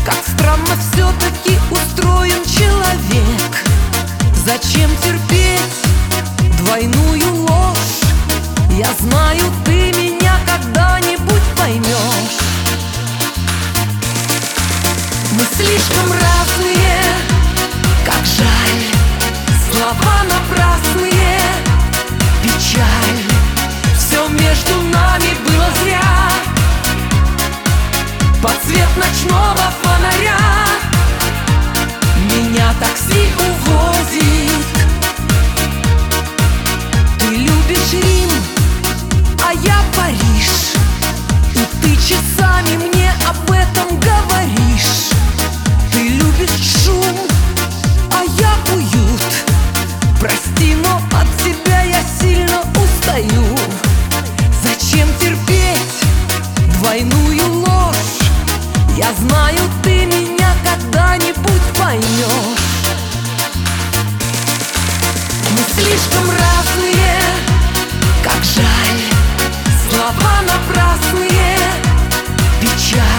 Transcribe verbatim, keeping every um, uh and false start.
Как странно все-таки устроен человек. Зачем терпеть двойную ложь? Я знаю, ты меня когда-нибудь поймешь. Мы слишком разные, как жаль, слова напрасные, печаль. Все между нами было зря. Под свет ночного фонаря меня такси увозит. Ты любишь Рим, а я Париж, и ты часами мне об этом говоришь. Ты любишь шум, а я уют. Прости, но от тебя я сильно устаю. Зачем терпеть двойную ложь? Я знаю, ты меня когда-нибудь поймешь. Мы слишком разные, как жаль, слова напрасные, печаль.